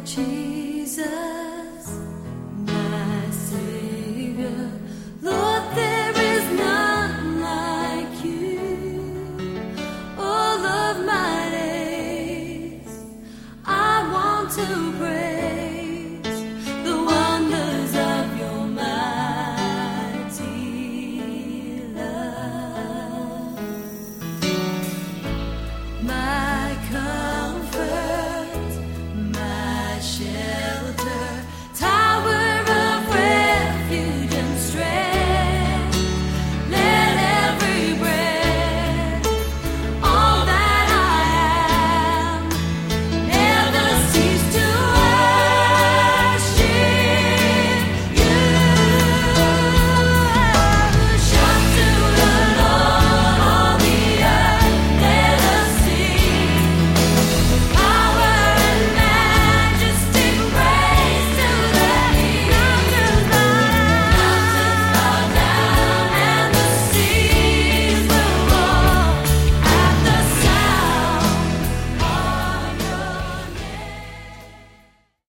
Jesus, my Savior, Lord, there is none like you. All of my days, I want to pray.